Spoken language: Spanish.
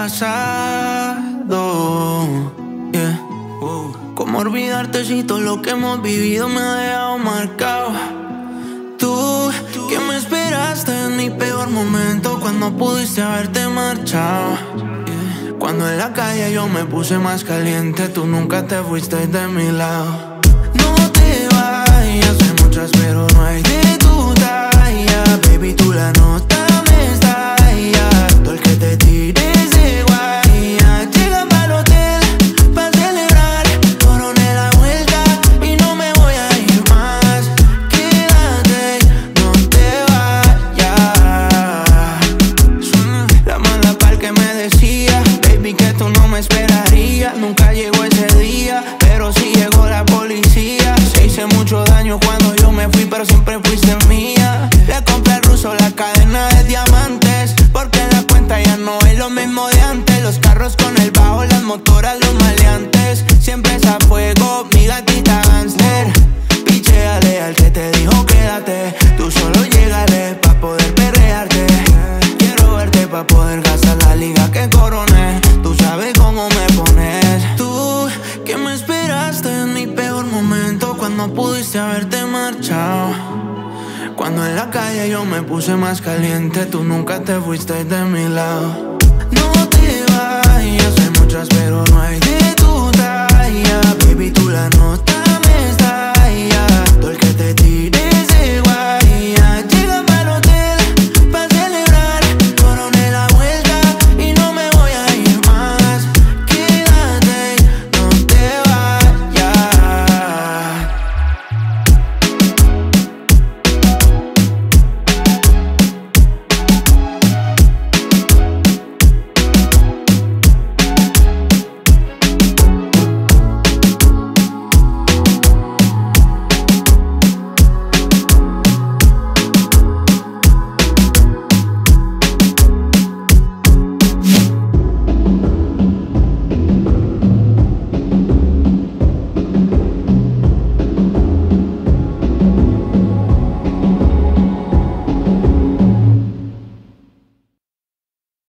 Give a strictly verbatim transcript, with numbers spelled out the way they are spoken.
pasado. Yeah. Uh. ¿Cómo olvidarte si todo lo que hemos vivido me ha dejado marcado? Tú, que me esperaste en mi peor momento, cuando pudiste haberte marchado. Yeah. Cuando en la calle yo me puse más caliente, tú nunca te fuiste de mi lado. No te vayas, hay muchas pero no hay de tu talla. Baby, tú la nota me estalla. Todo el que te tire ese guaya. Llega pa'l hotel pa' celebrar, coroné la vuelta y no me voy a ir más. Quédate, no te vayas. La mala pal que me decía, baby, que tú no me esperarías. Nunca llegó ese día, pero sí llegó la policía. Se hice mucho daño cuando yo me fui, pero siempre fuiste mía. Le compré al ruso la cadena de diamantes, porque en la cuenta ya no es lo mismo de antes. Los carros con el bajo, las motoras, los maleantes. Siempre es a fuego, mi gatita gangster. Pichéale al que te dijo quédate. Tú solo llégale pa' poder perrearte. Quiero verte pa' poder gastar la liga que coroné. Tú sabes cómo me pones. Tú, que me esperaste en mi peor momento, cuando pudiste haberte marchado. Cuando en la calle yo me puse más caliente, tú nunca te fuiste de mi lado.